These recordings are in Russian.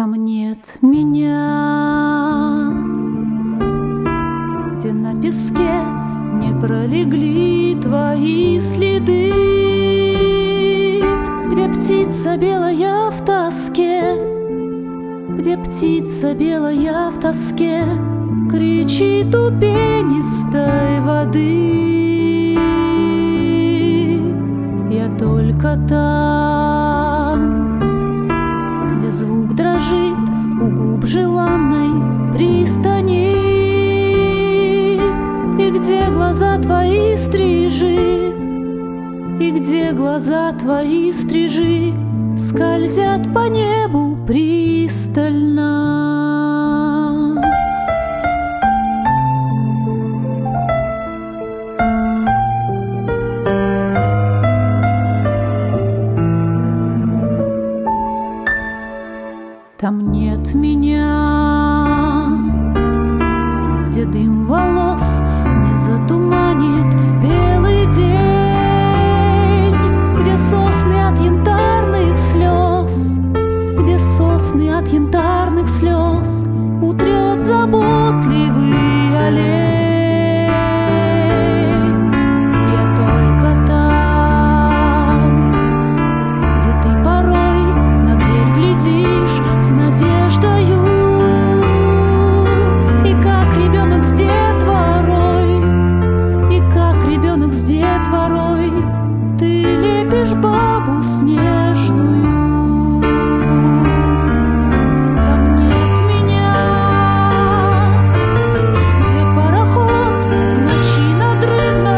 Там нет меня, где на песке не пролегли твои следы, где птица белая в тоске, где птица белая в тоске кричит у пенистой воды. Я только там, где звук дрожит у губ желанной пристани, и где глаза твои стрижи, и где глаза твои стрижи скользят по небу пристально. Там нет меня, где дым волос не затуманит белый день, где сосны от янтарных слез, где сосны от янтарных слез утрет заботливый олень. Я только там, где ты порой на дверь глядишь с надеждою, и как ребенок с детворой, и как ребенок с детворой ты лепишь бабу снежную. Там нет меня, где пароход в ночи надрывно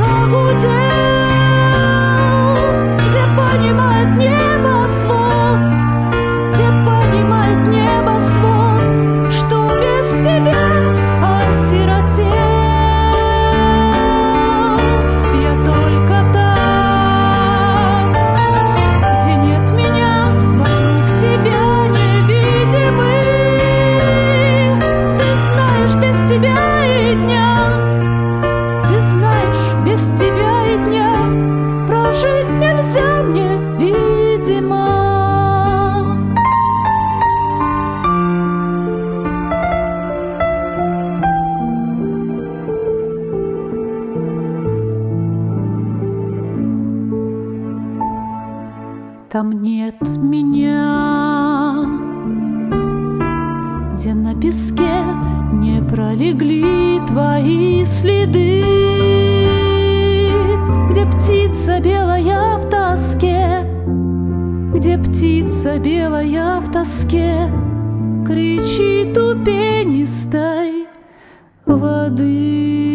прогудел, где понимает небосвод, где понимает небосвод, что без тебя осиротел. Я только там, где нет меня, вокруг тебя невидимый. Ты знаешь, без тебя и дня, ты знаешь, без тебя и дня прожить нельзя мне, видимо. Там нет меня, где на песке не пролегли твои следы, где птица белая в тоске, где птица белая в тоске кричит у пенистой воды.